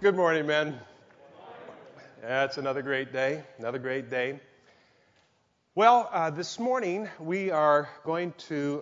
Good morning, men. Yeah, it's another great day. Well, this morning we are going to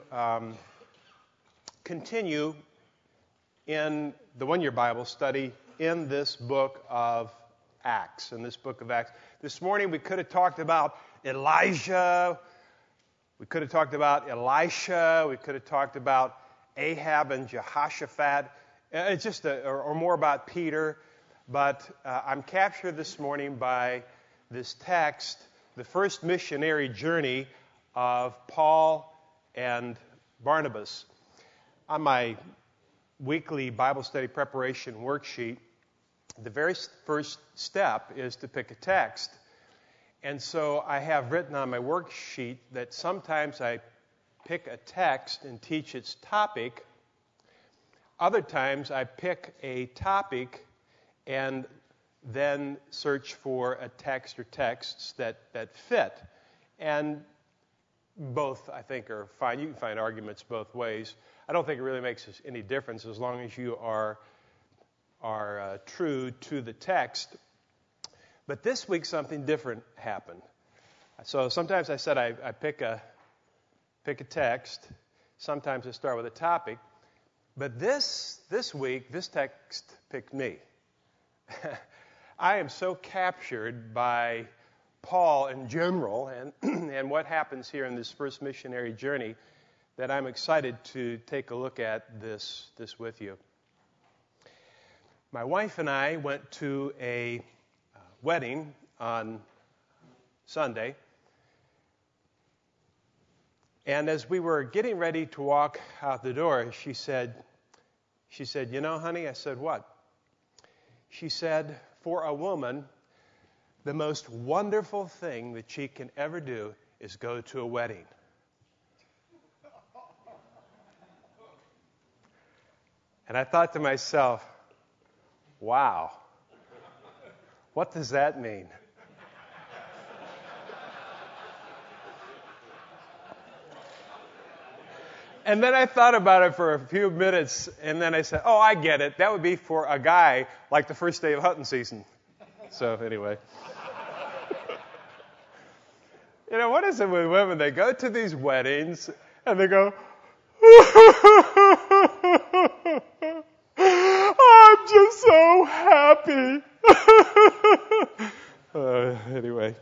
continue in the one-year Bible study in this book of Acts. This morning we could have talked about Elijah. We could have talked about Elisha. We could have talked about Ahab and Jehoshaphat. It's just or more about Peter. But I'm captured this morning by this text, the first missionary journey of Paul and Barnabas. On my weekly Bible study preparation worksheet, the very first step is to pick a text. And so I have written on my worksheet that sometimes I pick a text and teach its topic. Other times I pick a topic and then search for a text or texts that fit. And both, I think, are fine. You can find arguments both ways. I don't think it really makes any difference as long as you are true to the text. But this week something different happened. So sometimes I said I pick a text. Sometimes I start with a topic. But this week, this text picked me. I am so captured by Paul in general and what happens here in this first missionary journey that I'm excited to take a look at this with you. My wife and I went to a wedding on Sunday. And as we were getting ready to walk out the door, she said, "You know, honey," I said, "What?" She said, "For a woman, the most wonderful thing that she can ever do is go to a wedding." And I thought to myself, wow, what does that mean? And then I thought about it for a few minutes, and then I said, oh, I get it. That would be for a guy like the first day of hunting season. So anyway. You know, what is it with women? They go to these weddings, and they go, I'm just so happy. Anyway.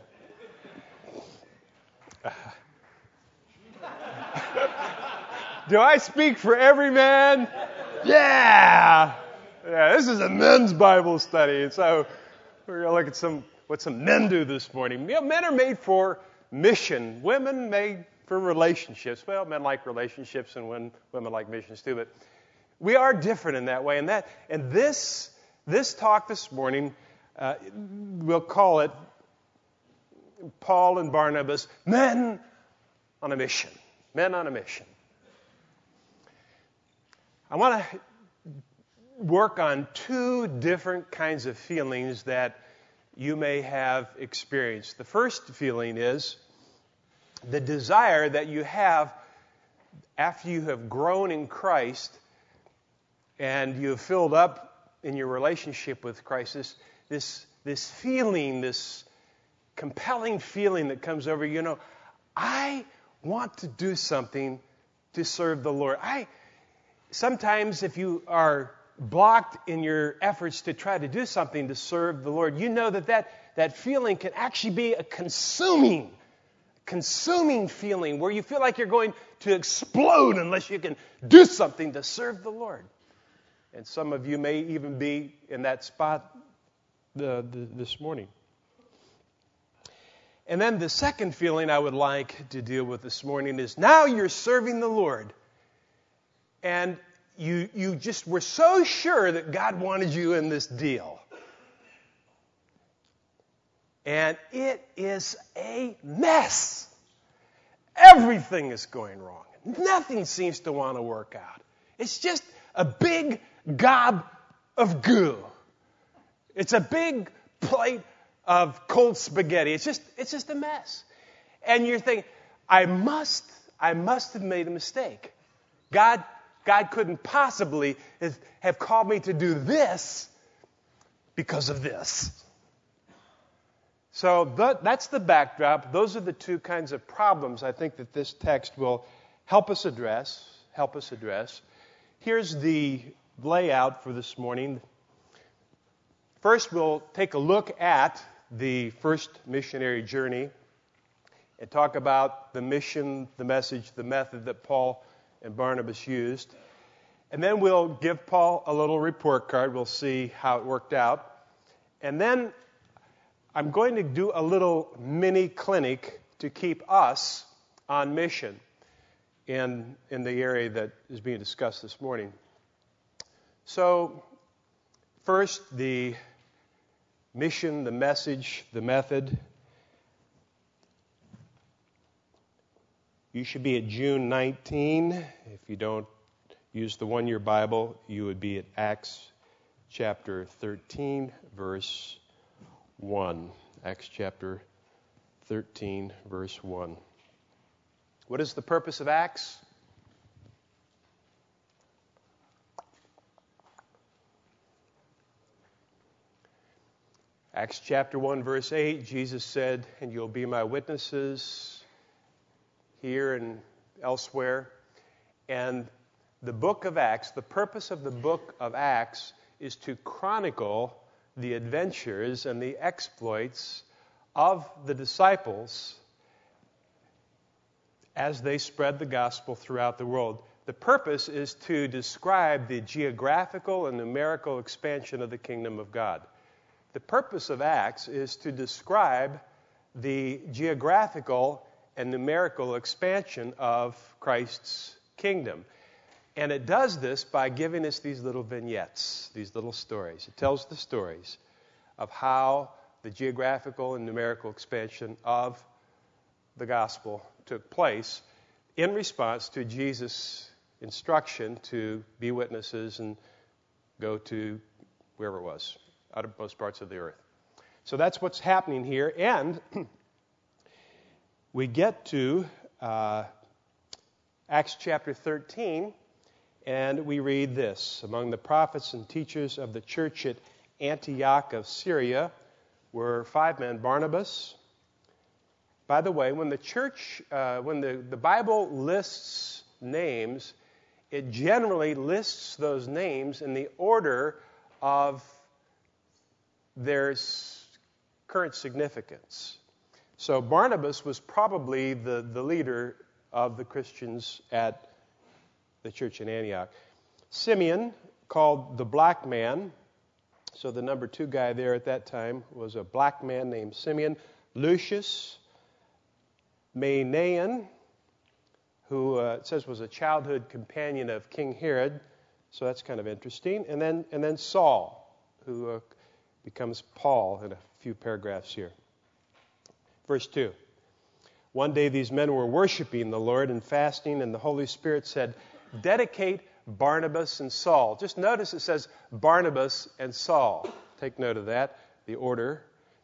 Do I speak for every man? Yeah, this is a men's Bible study. And so we're going to look at what some men do this morning. You know, men are made for mission. Women made for relationships. Well, men like relationships and women like missions too. But we are different in that way. And this talk this morning, we'll call it Paul and Barnabas, Men on a Mission. Men on a Mission. I want to work on two different kinds of feelings that you may have experienced. The first feeling is the desire that you have after you have grown in Christ and you have filled up in your relationship with Christ. This feeling, this compelling feeling that comes over you. You know, I want to do something to serve the Lord. Sometimes if you are blocked in your efforts to try to do something to serve the Lord, you know that feeling can actually be a consuming feeling where you feel like you're going to explode unless you can do something to serve the Lord. And some of you may even be in that spot this morning. And then the second feeling I would like to deal with this morning is now you're serving the Lord. And you just were so sure that God wanted you in this deal. And it is a mess. Everything is going wrong. Nothing seems to want to work out. It's just a big gob of goo. It's a big plate of cold spaghetti. It's just a mess. And you're thinking, I must have made a mistake. God couldn't possibly have called me to do this because of this. So that's the backdrop. Those are the two kinds of problems I think that this text will help us address. Here's the layout for this morning. First, we'll take a look at the first missionary journey and talk about the mission, the message, the method that Paul and Barnabas used. And then we'll give Paul a little report card. We'll see how it worked out. And then I'm going to do a little mini clinic to keep us on mission in the area that is being discussed this morning. So, first, the mission, the message, the method. You should be at June 19. If you don't use the one-year Bible, you would be at Acts chapter 13, verse 1. Acts chapter 13, verse 1. What is the purpose of Acts? Acts chapter 1, verse 8, Jesus said, "And you'll be my witnesses here and elsewhere." And the book of Acts, the purpose of the book of Acts is to chronicle the adventures and the exploits of the disciples as they spread the gospel throughout the world. The purpose is to describe the geographical and numerical expansion of the kingdom of God. The purpose of Acts is to describe the geographical and numerical expansion of Christ's kingdom. And it does this by giving us these little vignettes, these little stories. It tells the stories of how the geographical and numerical expansion of the gospel took place in response to Jesus' instruction to be witnesses and go to wherever it was, out of most parts of the earth. So that's what's happening here. And we get to Acts chapter 13, and we read this. Among the prophets and teachers of the church at Antioch of Syria were 5 men: Barnabas. By the way, when the church, when the Bible lists names, it generally lists those names in the order of their current significance. So Barnabas was probably the leader of the Christians at the church in Antioch. Simeon, called the black man, so the number 2 guy there at that time was a black man named Simeon. Lucius, Manaen, who it says was a childhood companion of King Herod, so that's kind of interesting. And then Saul, who becomes Paul in a few paragraphs here. Verse 2. One day these men were worshiping the Lord and fasting, and the Holy Spirit said, "Dedicate Barnabas and Saul." Just notice it says Barnabas and Saul. Take note of that, the order.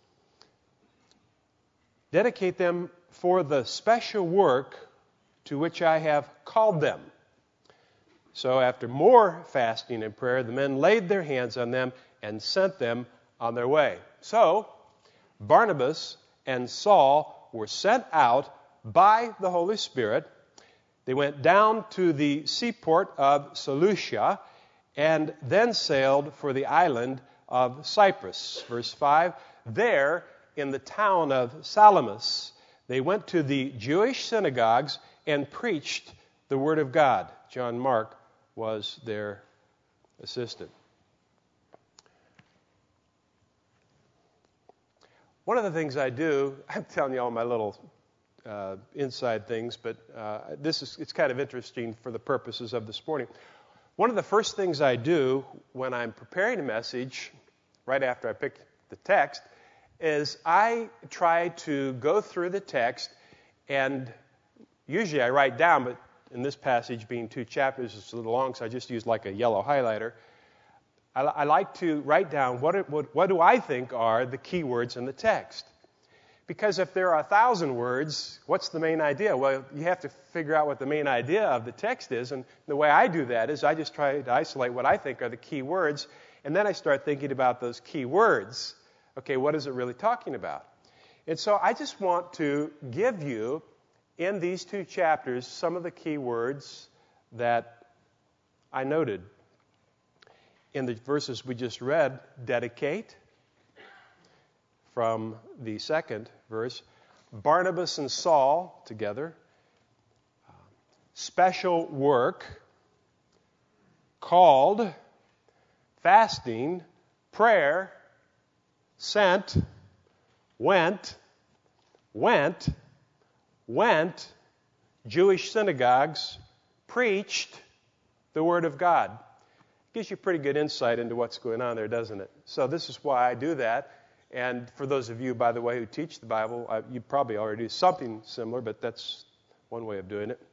"Dedicate them for the special work to which I have called them." So after more fasting and prayer, the men laid their hands on them and sent them on their way. So Barnabas and Saul were sent out by the Holy Spirit. They went down to the seaport of Seleucia and then sailed for the island of Cyprus. Verse 5, there in the town of Salamis, they went to the Jewish synagogues and preached the word of God. John Mark was their assistant. One of the things I do, I'm telling you all my little inside things, but it's kind of interesting for the purposes of this morning. One of the first things I do when I'm preparing a message, right after I pick the text, is I try to go through the text, and usually I write down, but in this passage being 2 chapters, it's a little long, so I just use like a yellow highlighter. I like to write down what do I think are the key words in the text. Because if there are 1,000 words, what's the main idea? Well, you have to figure out what the main idea of the text is, and the way I do that is I just try to isolate what I think are the key words, And then I start thinking about those key words. Okay, what is it really talking about? And so I just want to give you, in these 2 chapters, some of the key words that I noted. In the verses we just read, dedicate, from the 2nd verse, Barnabas and Saul together, special work, called, fasting, prayer, sent, went, Jewish synagogues, preached the Word of God. Gives you pretty good insight into what's going on there, doesn't it? So this is why I do that. And for those of you, by the way, who teach the Bible, you probably already do something similar, but that's one way of doing it.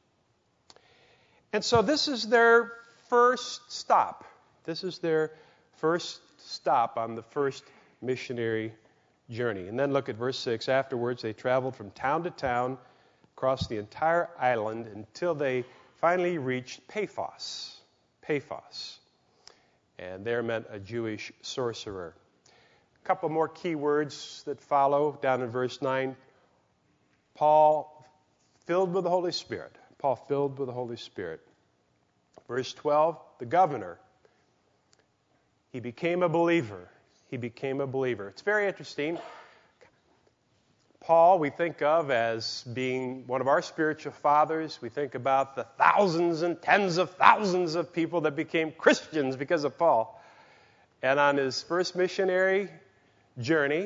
And so this is their first stop. This is their first stop on the first missionary journey. And then look at verse 6. Afterwards, they traveled from town to town across the entire island until they finally reached Paphos. And there meant a Jewish sorcerer. A couple more key words that follow down in verse 9. Paul filled with the Holy Spirit. Verse 12, the governor. He became a believer. It's very interesting. Paul, we think of as being one of our spiritual fathers. We think about the thousands and tens of thousands of people that became Christians because of Paul. And on his first missionary journey,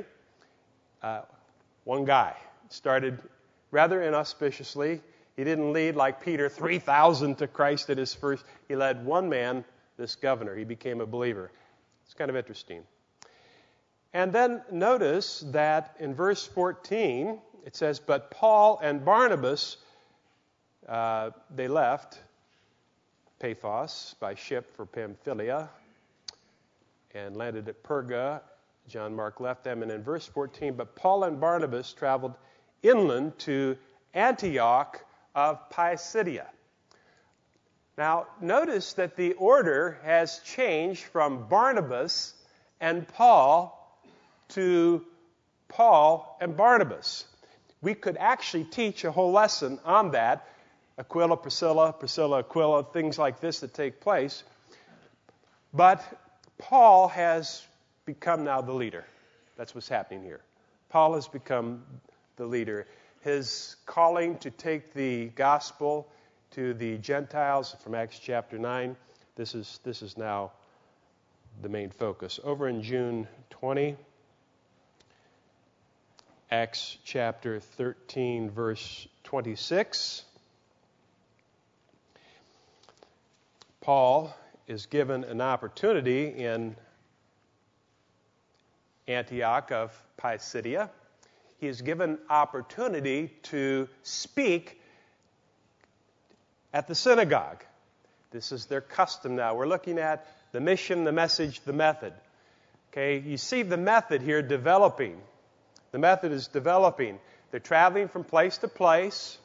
one guy started rather inauspiciously. He didn't lead like Peter 3,000 to Christ at his first. He led one man, this governor. He became a believer. It's kind of interesting. And then notice that in verse 14, it says, but Paul and Barnabas, they left Paphos by ship for Pamphylia and landed at Perga. John Mark left them. And in verse 14, but Paul and Barnabas traveled inland to Antioch of Pisidia. Now, notice that the order has changed from Barnabas and Paul to Paul and Barnabas. We could actually teach a whole lesson on that. Aquila, Priscilla, Aquila, things like this that take place. But Paul has become now the leader. That's what's happening here. Paul has become the leader. His calling to take the gospel to the Gentiles from Acts chapter 9, this is now the main focus. Over in June 20, Acts chapter 13, verse 26, Paul is given an opportunity in Antioch of Pisidia. He is given opportunity to speak at the synagogue. This is their custom now. We're looking at the mission, the message, the method. Okay, you see the method here developing. The method is developing. They're traveling from place to place.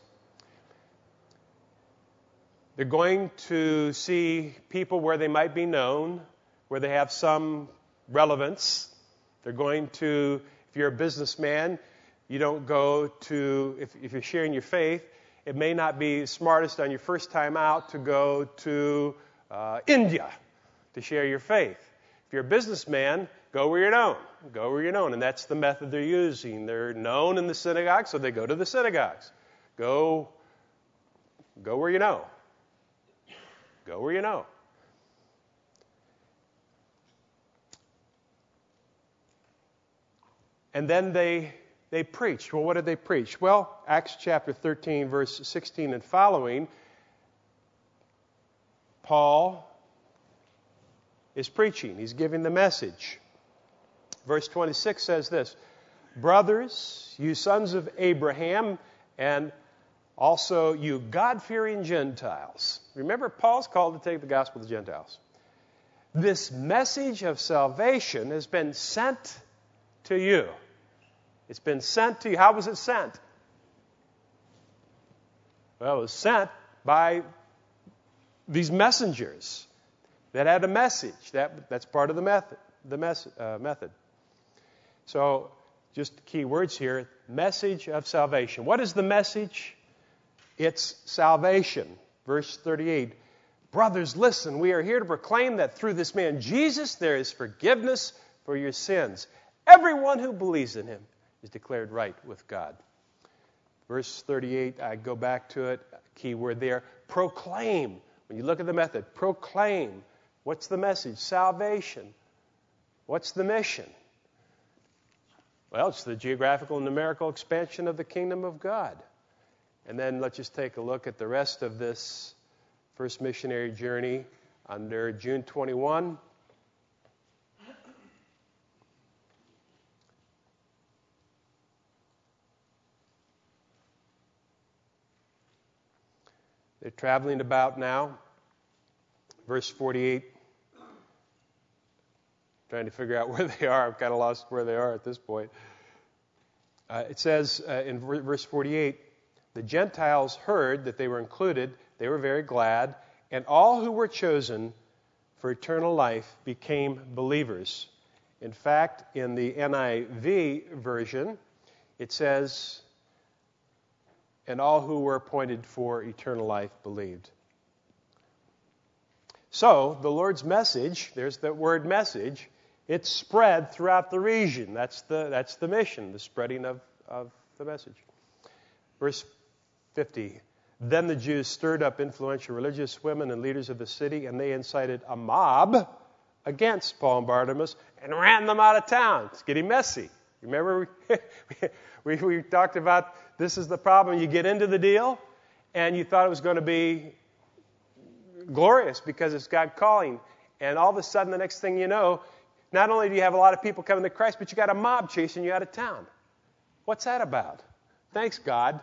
They're going to see people where they might be known, where they have some relevance. They're going to, if you're a businessman, you don't go to, if you're sharing your faith, it may not be smartest on your first time out to go to India to share your faith. If you're a businessman, go where you're known. Go where you're known. And that's the method they're using. They're known in the synagogue, so they go to the synagogues. Go where you know. Go where you know. And then they preached. Well, what did they preach? Well, Acts chapter 13, verse 16 and following, Paul is preaching. He's giving the message. Verse 26 says this, brothers, you sons of Abraham, and also you God-fearing Gentiles. Remember, Paul's called to take the gospel to the Gentiles. This message of salvation has been sent to you. It's been sent to you. How was it sent? Well, it was sent by these messengers. that had a message. That's part of the method. So, just key words here. Message of salvation. What is the message? It's salvation. Verse 38. Brothers, listen, we are here to proclaim that through this man Jesus there is forgiveness for your sins. Everyone who believes in him is declared right with God. Verse 38, I go back to it. Key word there. Proclaim. When you look at the method, proclaim. What's the message? Salvation. What's the mission? Well, it's the geographical and numerical expansion of the kingdom of God. And then let's just take a look at the rest of this first missionary journey under June 21. They're traveling about now. Verse 48. Trying to figure out where they are. I've kind of lost where they are at this point. It says in verse 48, the Gentiles heard that they were included. They were very glad. And all who were chosen for eternal life became believers. In fact, in the NIV version, it says, and all who were appointed for eternal life believed. So, the Lord's message, there's that word message, it's spread throughout the region. That's the mission, the spreading of the message. Verse 50. Then the Jews stirred up influential religious women and leaders of the city, and they incited a mob against Paul and Barnabas and ran them out of town. It's getting messy. Remember, we talked about this is the problem. You get into the deal, and you thought it was going to be glorious because it's God calling. And all of a sudden, the next thing you know, not only do you have a lot of people coming to Christ, but you got a mob chasing you out of town. What's that about? Thanks, God.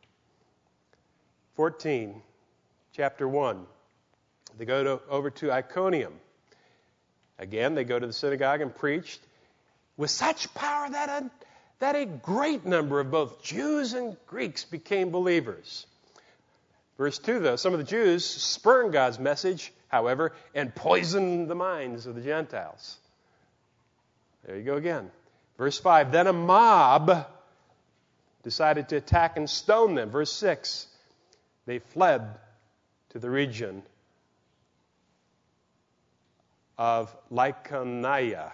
14, chapter 1. They go over to Iconium. Again, they go to the synagogue and preached with such power that a great number of both Jews and Greeks became believers. Verse 2, though, some of the Jews spurned God's message, however, and poisoned the minds of the Gentiles. There you go again. Verse 5, then a mob decided to attack and stone them. Verse 6, they fled to the region of Lycaonia,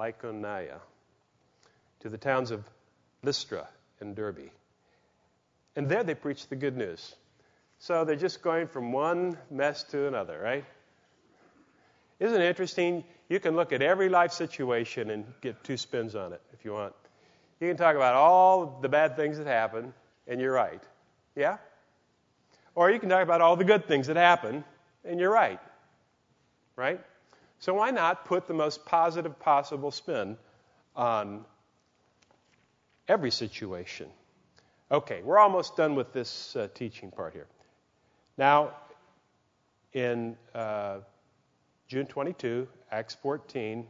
to the towns of Lystra and Derbe. And there they preached the good news. So they're just going from one mess to another, right? Isn't it interesting? You can look at every life situation and get two spins on it if you want. You can talk about all the bad things that happen, and you're right. Yeah? Or you can talk about all the good things that happen, and you're right. Right? So why not put the most positive possible spin on every situation? Okay, we're almost done with this teaching part here. Now, in June 22, Acts 14,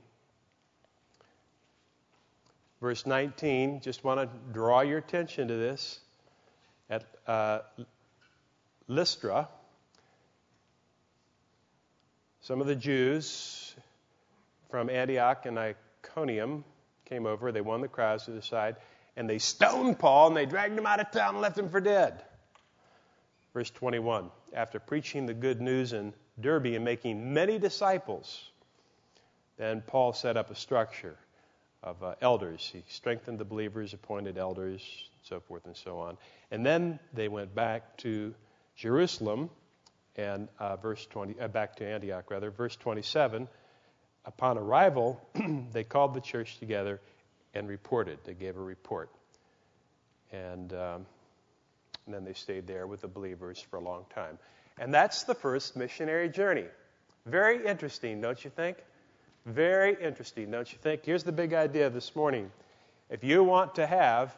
verse 19, just want to draw your attention to this. At Lystra, some of the Jews from Antioch and Iconium came over. They won the crowds to their side, and they stoned Paul, and they dragged him out of town and left him for dead. Verse 21, after preaching the good news in Derbe and making many disciples, then Paul set up a structure of elders. He strengthened the believers, appointed elders, so forth and so on. And then they went back to Jerusalem, and back to Antioch, rather. Verse 27, upon arrival, they called the church together and reported. They gave a report. And then they stayed there with the believers for a long time. And that's the first missionary journey. Very interesting, don't you think? Very interesting, don't you think? Here's the big idea this morning. If you want to have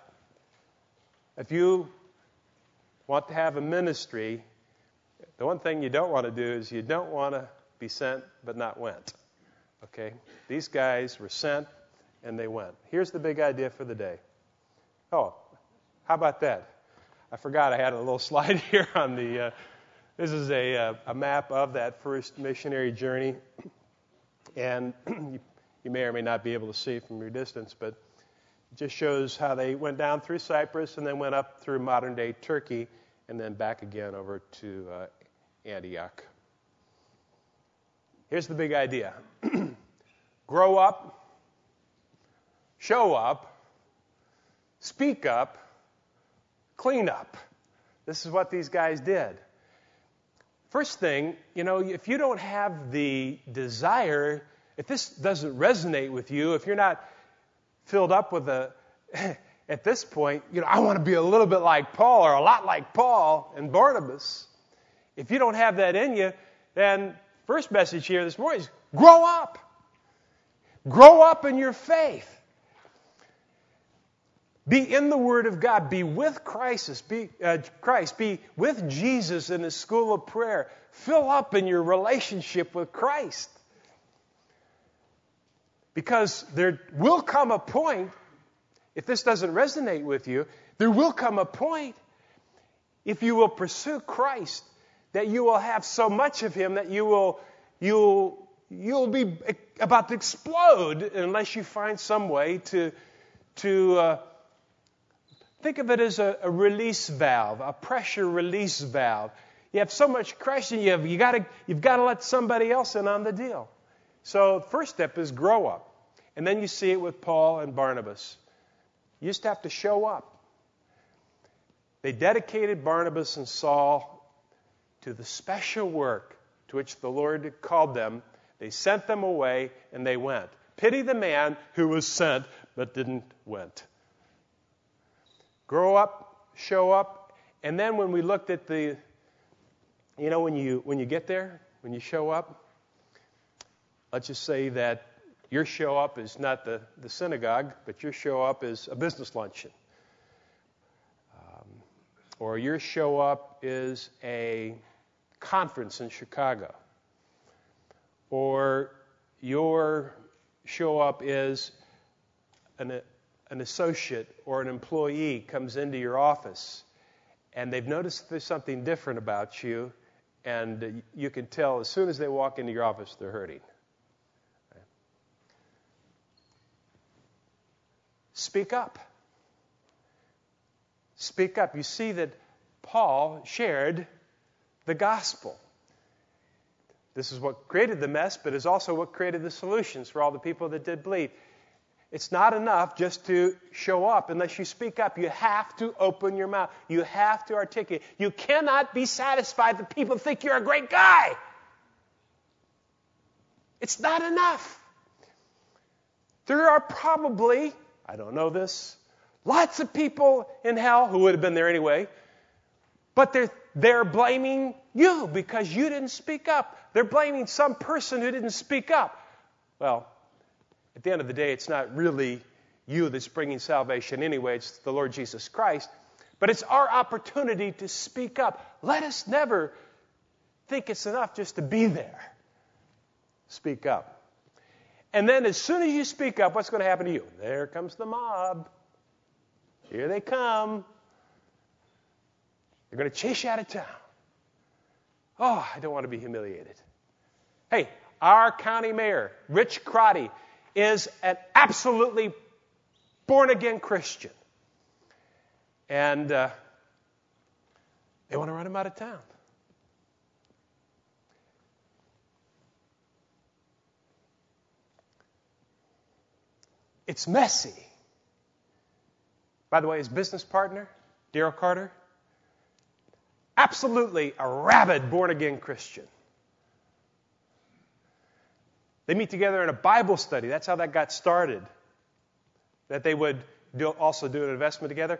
a ministry, the one thing you don't want to do is you don't want to be sent but not went. Okay? These guys were sent and they went. Here's the big idea for the day. Oh, how about that? I forgot I had a little slide here on the This is a map of that first missionary journey. And you may or may not be able to see from your distance, but it just shows how they went down through Cyprus and then went up through modern-day Turkey and then back again over to Antioch. Here's the big idea. Grow up, show up, speak up, clean up. This is what these guys did. First thing, if you don't have the desire, if this doesn't resonate with you, if you're not filled up with at this point, I want to be a little bit like Paul or a lot like Paul and Barnabas. If you don't have that in you, then first message here this morning is grow up. Grow up in your faith. Be in the Word of God. Be with Christ. Be with Jesus in His school of prayer. Fill up in your relationship with Christ. Because there will come a point, if this doesn't resonate with you, there will come a point, if you will pursue Christ, that you will have so much of Him that you'll be about to explode unless you find some way to think of it as a release valve, a pressure release valve. You have so much Christ in you, you've got to let somebody else in on the deal. So the first step is grow up. And then you see it with Paul and Barnabas. You just have to show up. They dedicated Barnabas and Saul to the special work to which the Lord had called them. They sent them away and they went. Pity the man who was sent but didn't went. Grow up, show up, and then when we looked at when you get there, when you show up, let's just say that your show up is not the synagogue, but your show up is a business luncheon. Or your show up is a conference in Chicago. Or your show up is an associate or an employee comes into your office and they've noticed there's something different about you, and you can tell as soon as they walk into your office they're hurting. Speak up. Speak up. You see that Paul shared the gospel. This is what created the mess, but is also what created the solutions for all the people that did believe. It's not enough just to show up unless you speak up. You have to open your mouth. You have to articulate. You cannot be satisfied that people think you're a great guy. It's not enough. There are probably, I don't know this, lots of people in hell who would have been there anyway, but they're blaming you because you didn't speak up. They're blaming some person who didn't speak up. Well, at the end of the day, it's not really you that's bringing salvation anyway. It's the Lord Jesus Christ. But it's our opportunity to speak up. Let us never think it's enough just to be there. Speak up. And then as soon as you speak up, what's going to happen to you? There comes the mob. Here they come. They're going to chase you out of town. Oh, I don't want to be humiliated. Hey, our county mayor, Rich Crotty, is an absolutely born-again Christian. And they want to run him out of town. It's messy. By the way, his business partner, Daryl Carter, absolutely a rabid born-again Christian. They meet together in a Bible study. That's how that got started. That they would also do an investment together.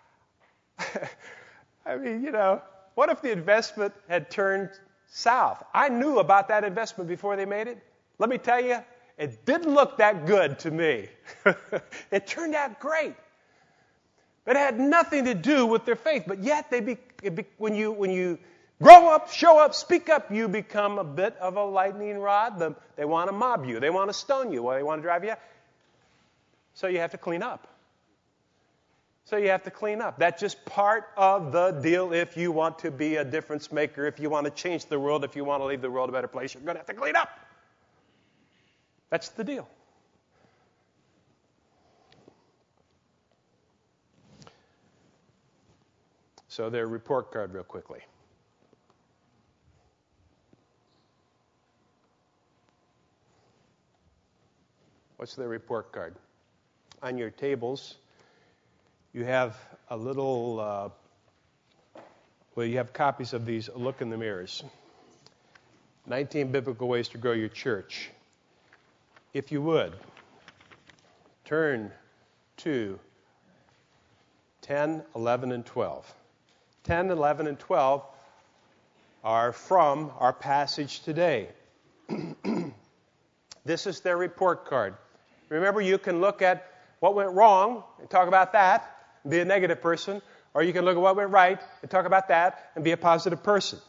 I mean, what if the investment had turned south? I knew about that investment before they made it. Let me tell you, it didn't look that good to me. It turned out great. But it had nothing to do with their faith. But yet, when you grow up, show up, speak up, you become a bit of a lightning rod. They want to mob you. They want to stone you. They want to drive you out. So you have to clean up. So you have to clean up. That's just part of the deal if you want to be a difference maker, if you want to change the world, if you want to leave the world a better place, you're going to have to clean up. That's the deal. So their report card real quickly. What's their report card? On your tables, you have a little, you have copies of these Look in the Mirrors. 19 Biblical Ways to Grow Your Church. If you would, turn to 10, 11, and 12. 10, 11, and 12 are from our passage today. This is their report card. Remember, you can look at what went wrong and talk about that and be a negative person, or you can look at what went right and talk about that and be a positive person.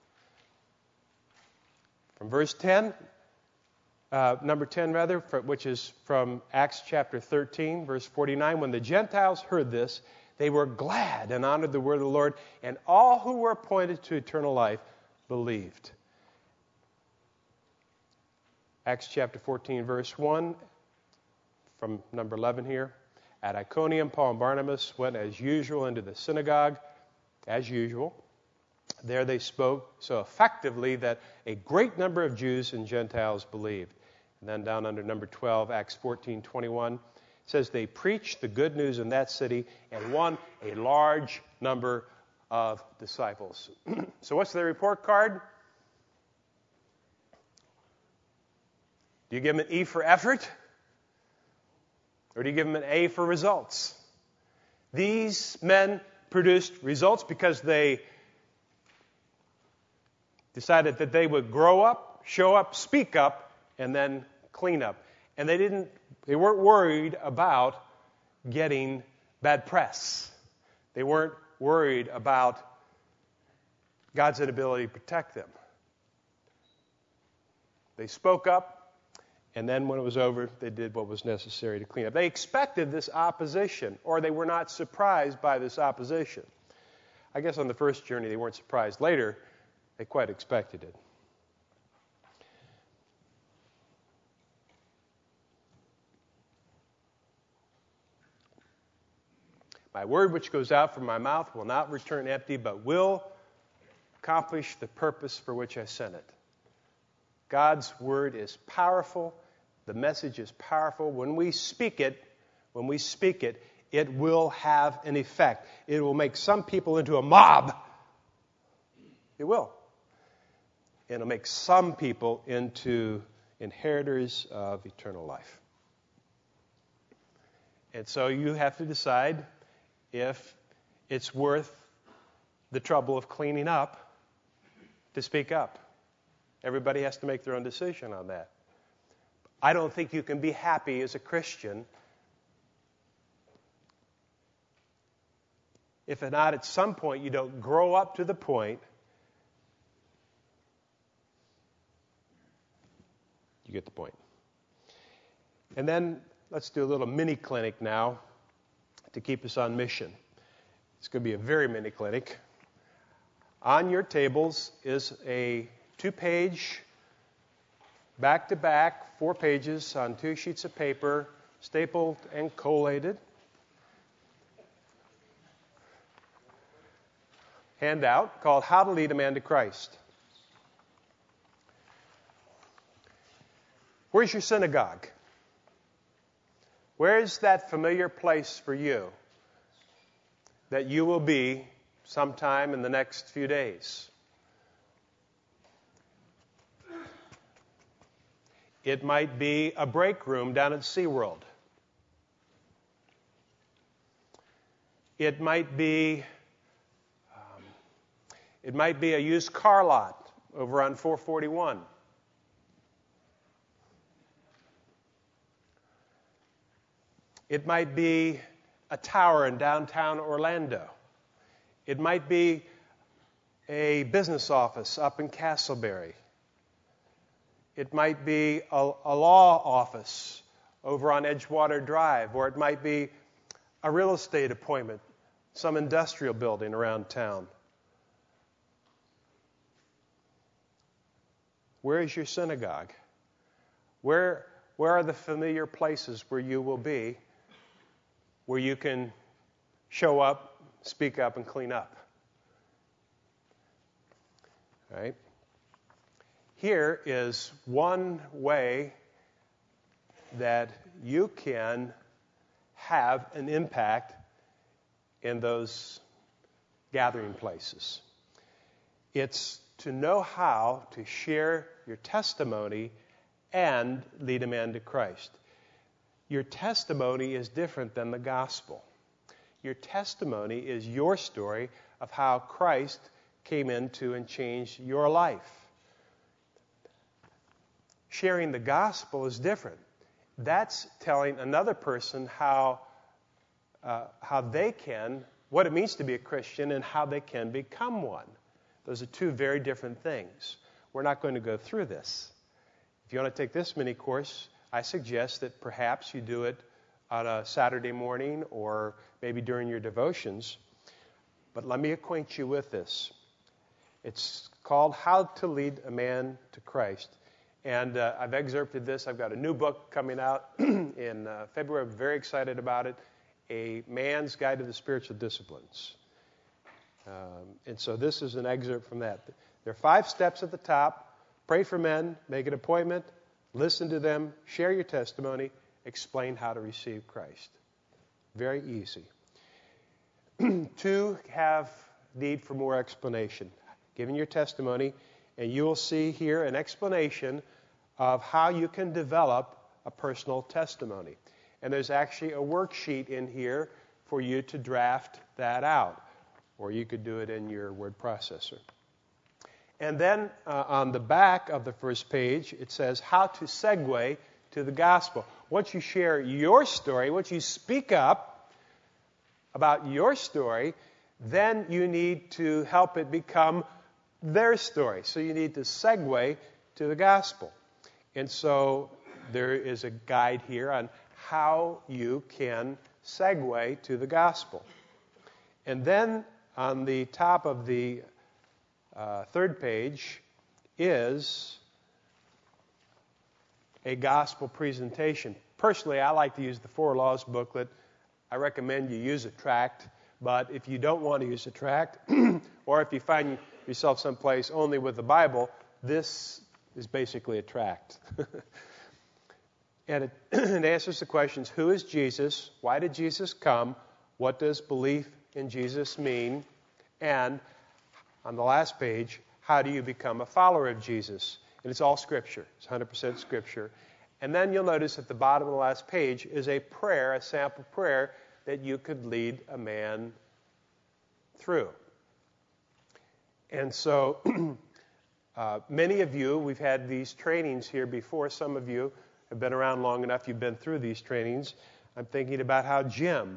From verse 10, number 10 rather, which is from Acts chapter 13, verse 49, when the Gentiles heard this, they were glad and honored the word of the Lord, and all who were appointed to eternal life believed. Acts chapter 14, verse 1, from number 11 here. At Iconium, Paul and Barnabas went as usual into the synagogue, as usual. There they spoke so effectively that a great number of Jews and Gentiles believed. And then down under number 12, Acts 14:21, says they preached the good news in that city and won a large number of disciples. So what's their report card? Do you give them an E for effort? Or do you give them an A for results? These men produced results because they decided that they would grow up, show up, speak up, and then clean up. And they weren't worried about getting bad press. They weren't worried about God's inability to protect them. They spoke up, and then when it was over, they did what was necessary to clean up. They expected this opposition, or they were not surprised by this opposition. I guess on the first journey they weren't surprised. Later, they quite expected it. My word which goes out from my mouth will not return empty, but will accomplish the purpose for which I sent it. God's word is powerful. The message is powerful. When we speak it, it will have an effect. It will make some people into a mob. It will. It'll make some people into inheritors of eternal life. And so you have to decide if it's worth the trouble of cleaning up to speak up. Everybody has to make their own decision on that. I don't think you can be happy as a Christian if not at some point you don't grow up to the point you get the point. And then let's do a little mini clinic now to keep us on mission. It's going to be a very mini clinic. On your tables is a 2-page, back-to-back, 4 pages on 2 sheets of paper, stapled and collated. Handout called How to Lead a Man to Christ. Where's your synagogue? Where's that familiar place for you that you will be sometime in the next few days? It might be a break room down at SeaWorld. It might be a used car lot over on 441. It might be a tower in downtown Orlando. It might be a business office up in Castleberry. It might be a law office over on Edgewater Drive, or it might be a real estate appointment, some industrial building around town. Where is your synagogue? Where are the familiar places where you will be, where you can show up, speak up, and clean up? All right? Here is one way that you can have an impact in those gathering places. It's to know how to share your testimony and lead a man to Christ. Your testimony is different than the gospel. Your testimony is your story of how Christ came into and changed your life. Sharing the gospel is different. That's telling another person how they can, what it means to be a Christian and how they can become one. Those are two very different things. We're not going to go through this. If you want to take this mini course, I suggest that perhaps you do it on a Saturday morning or maybe during your devotions. But let me acquaint you with this. It's called How to Lead a Man to Christ. And I've excerpted this. I've got a new book coming out in February. I'm very excited about it. A Man's Guide to the Spiritual Disciplines. And so this is an excerpt from that. There are 5 steps at the top. Pray for men, make an appointment, listen to them, share your testimony, explain how to receive Christ. Very easy. 2, have need for more explanation. Giving your testimony, and you will see here an explanation of how you can develop a personal testimony. And there's actually a worksheet in here for you to draft that out. Or you could do it in your word processor. And then on the back of the first page, it says how to segue to the gospel. Once you share your story, once you speak up about your story, then you need to help it become their story. So you need to segue to the gospel. And so there is a guide here on how you can segue to the gospel. And then on the top of the third page is a gospel presentation. Personally, I like to use the 4 Laws booklet. I recommend you use a tract, but if you don't want to use a tract, or if you find yourself someplace only with the Bible, this is basically a tract. And it answers the questions, who is Jesus? Why did Jesus come? What does belief in Jesus mean? And on the last page, how do you become a follower of Jesus? And it's all Scripture. It's 100% Scripture. And then you'll notice at the bottom of the last page is a prayer, a sample prayer, that you could lead a man through. And so many of you, we've had these trainings here before. Some of you have been around long enough. You've been through these trainings. I'm thinking about how Jim,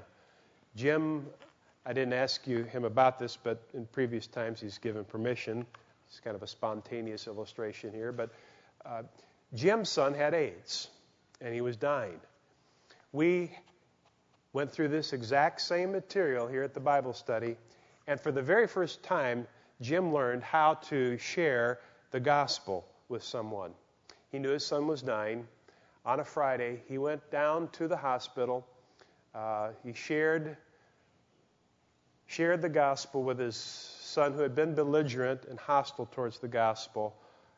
I didn't ask him about this, but in previous times he's given permission. It's kind of a spontaneous illustration here. But Jim's son had AIDS, and he was dying. We went through this exact same material here at the Bible study, and for the very first time, Jim learned how to share the gospel with someone. He knew his son was dying. On a Friday, he went down to the hospital. He shared the gospel with his son, who had been belligerent and hostile towards the gospel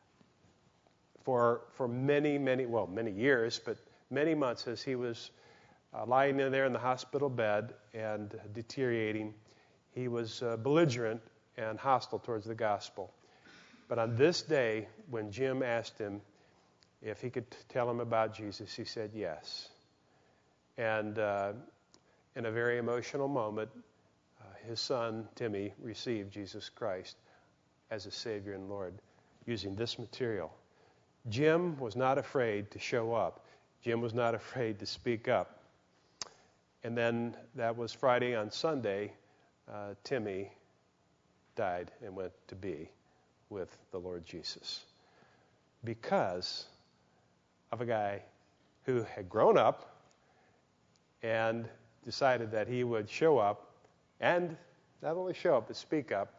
for many years, but many months as he was lying in there in the hospital bed and deteriorating. He was belligerent and hostile towards the gospel. But on this day, when Jim asked him if he could tell him about Jesus, he said yes. And in a very emotional moment, his son, Timmy, received Jesus Christ as a Savior and Lord using this material. Jim was not afraid to show up. Jim was not afraid to speak up. And then that was Friday. On Sunday, Timmy died and went to be with the Lord Jesus because of a guy who had grown up and decided that he would show up, and not only show up, but speak up.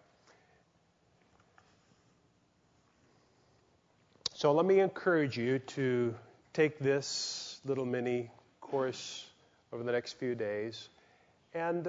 So let me encourage you to take this little mini course over the next few days, and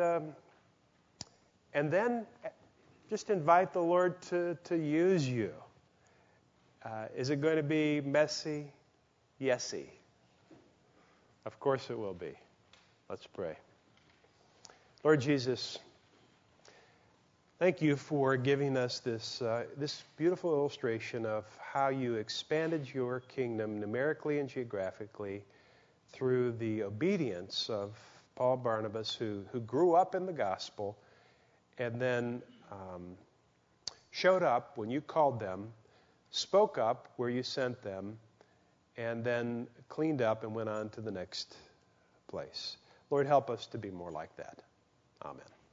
then just invite the Lord to use you. Is it going to be messy? Yesy. Of course it will be. Let's pray. Lord Jesus, thank you for giving us this beautiful illustration of how you expanded your kingdom numerically and geographically through the obedience of Paul Barnabas, who grew up in the gospel and then showed up when you called them, spoke up where you sent them, and then cleaned up and went on to the next place. Lord, help us to be more like that. Amen.